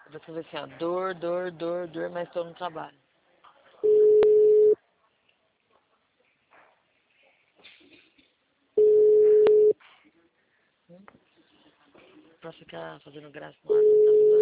Você vê assim, ó, dor, dor, dor, dor, mas estou no trabalho. Pra ficar fazendo graça no ar, não dá.